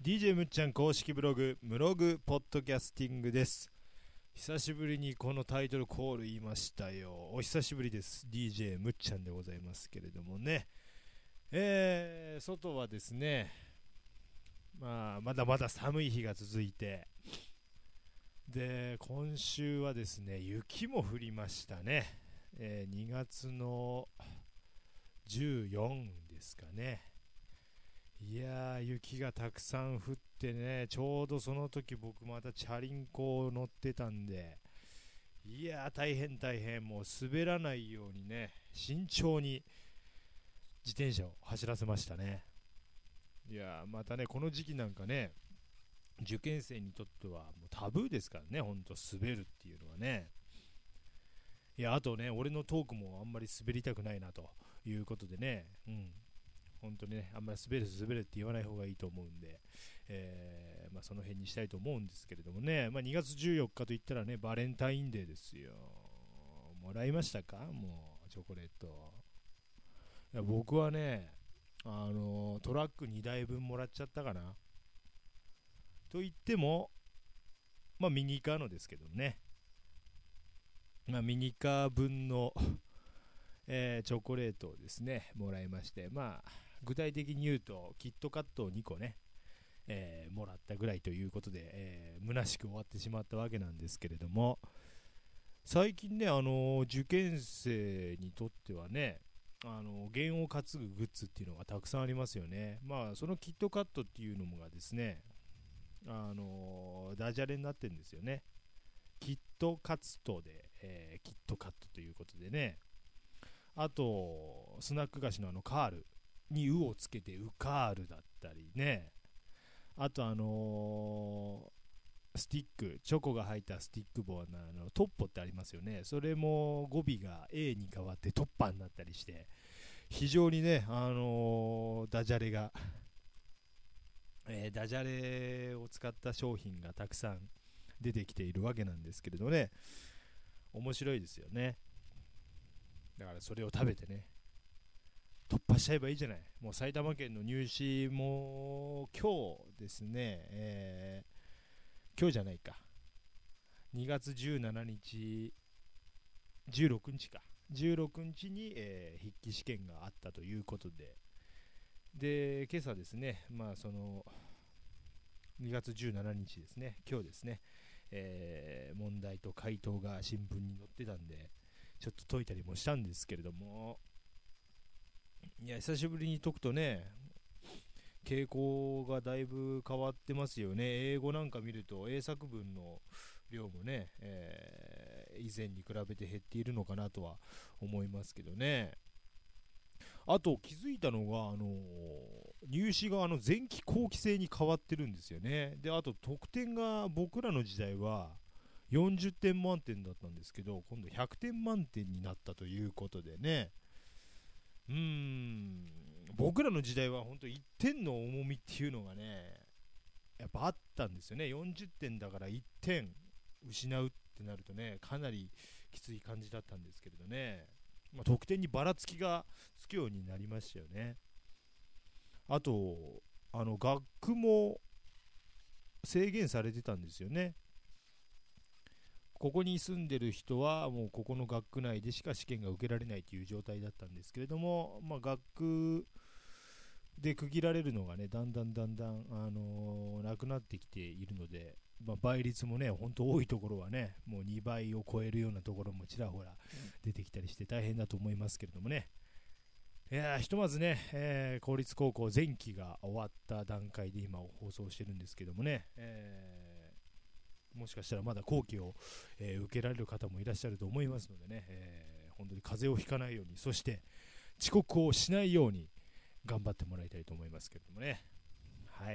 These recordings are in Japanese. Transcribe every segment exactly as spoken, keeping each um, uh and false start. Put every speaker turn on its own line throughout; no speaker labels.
ディージェー むっちゃん公式ブログムログポッドキャスティングです。久しぶりにこのタイトルコール言いましたよ。お久しぶりです。 ディージェー むっちゃんでございますけれどもね、えー、外はですね、まあ、まだまだ寒い日が続いて、で今週はですね雪も降りましたね、えー、にがつのじゅうよっかですかね。いやー雪がたくさん降ってね、ちょうどその時僕またチャリンコを乗ってたんで、いやー大変大変、もう滑らないようにね慎重に自転車を走らせましたね。いやーまたねこの時期なんかね、受験生にとってはもうタブーですからね、ほんと滑るっていうのはね。いやあとね俺のトークもあんまり滑りたくないなということでね、うん本当にねあんまり滑る滑るって言わない方がいいと思うんで、えーまあ、その辺にしたいと思うんですけれどもね、まあ、にがつじゅうよっかといったらねバレンタインデーですよ。もらいましたか、もうチョコレート。いや僕はねあのトラックにだいぶんもらっちゃったかな。と言ってもまあミニカーのですけどね、まあ、ミニカー分のえー、チョコレートをですねもらいまして、まあ具体的に言うとキットカットをにこね、えー、もらったぐらいということで、えー、虚しく終わってしまったわけなんですけれども、最近ね、あのー受験生にとってはね、あのー弦を担ぐグッズっていうのがたくさんありますよね。まあそのキットカットっていうのもがですね、あのーダジャレになってるんですよね。キットカツトで、えー、キットカットということでね。あとスナック菓子のあのカールに「う」をつけてウカールだったりね。あとあのー、スティックチョコが入ったスティック棒のあのトッポってありますよね。それも語尾が A に変わってトッパーになったりして、非常にねあのー、ダジャレが、えー、ダジャレを使った商品がたくさん出てきているわけなんですけれどね、面白いですよね。だからそれを食べてね突破しちゃえばいいじゃない。もう埼玉県の入試も今日ですね、えー、今日じゃないか、にがつじゅうしちにちじゅうろくにちかじゅうろくにちに、えー、筆記試験があったということで、で今朝ですね、まあそのにがつじゅうしちにちですね、今日ですね、えー、問題と回答が新聞に載ってたんでちょっと解いたりもしたんですけれども、いや久しぶりに解くとね傾向がだいぶ変わってますよね。英語なんか見ると英作文の量もね、えー、以前に比べて減っているのかなとは思いますけどね。あと気づいたのが、あのー入試があの前期後期制に変わってるんですよね。であと得点が僕らの時代はよんじゅってん満点だったんですけど、今度ひゃくてん満点になったということでね、うーん僕らの時代は本当いってんの重みっていうのがねやっぱあったんですよね。よんじゅってんだからいってん失うってなるとねかなりきつい感じだったんですけれどね、まあ、得点にばらつきがつくようになりましたよね。あとあの学区も制限されてたんですよね。ここに住んでる人はもうここの学区内でしか試験が受けられないという状態だったんですけれども、まあ、学区で区切られるのがねだんだんだんだん、あのーなくなってきているので、まあ、倍率もね本当多いところはねもうにばいを超えるようなところもちらほら出てきたりして大変だと思いますけれどもね。いやーひとまずね、えー公立高校前期が終わった段階で今放送してるんですけどもね、えーもしかしたらまだ後期を、えー受けられる方もいらっしゃると思いますのでね、えー本当に風邪をひかないように、そして遅刻をしないように頑張ってもらいたいと思いますけれどもね。はい。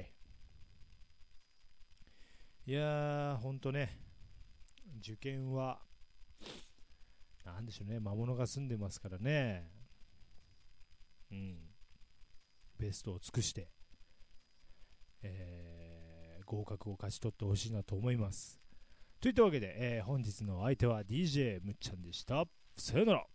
いやー本当ね受験はなんでしょうね、魔物が住んでますからね。うんベストを尽くして、えー合格を勝ち取ってほしいなと思います。といったわけで、えー本日の相手は ディージェー むっちゃんでした。さよなら。